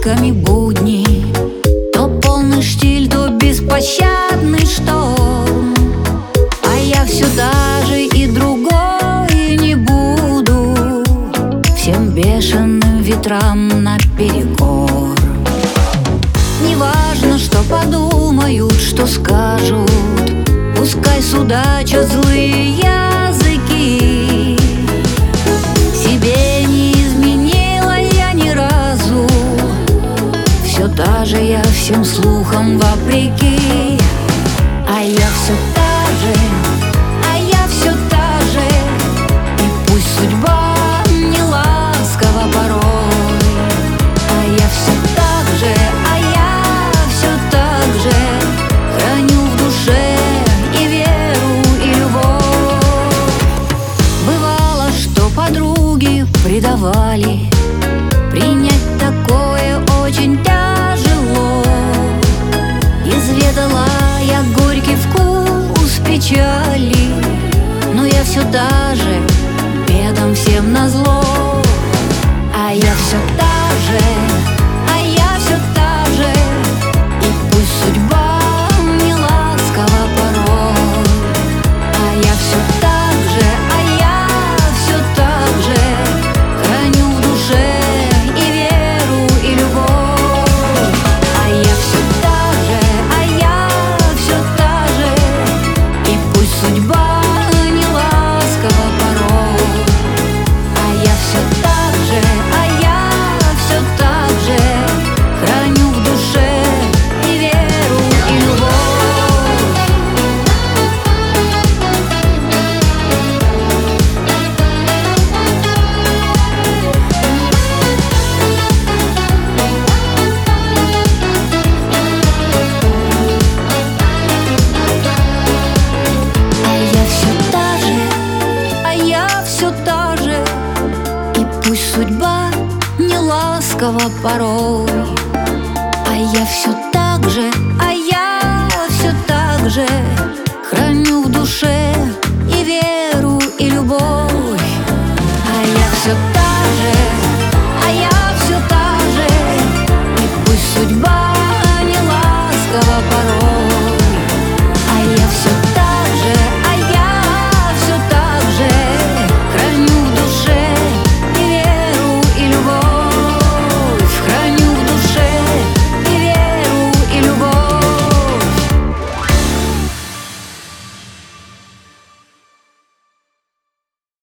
бликами будни, то полный штиль, то беспощадный шторм. А я все даже и другой не буду, всем бешеным ветрам наперекор. Неважно, что подумают, что скажут, пускай судачат злые языки. Себе не изменила я ни разу, все та же я всем слухам вопреки. А я все та же, а я все та же, и пусть судьба не ласкова порой. А я все так же, а я все так же храню в душе и веру, и любовь. Бывало, что подруги предавали, принять такое очень тяжело. Изведала я горький вкус печали, но я все та же, бедам всем назло. А я все та же, а я все та же, и пусть судьба не ласкова порой. А я все так же, а я все так же храню в душе и веру, и любовь. А я все та же, а я все та же, и пусть судьба не ласкова порой. А я все так же, а я все так же храню в душе и веру, и любовь. А я все та же, а я все та же, и пусть судьба не ласкова порой. А я все так же, а я все так же храню в душе и веру, и любовь. А я все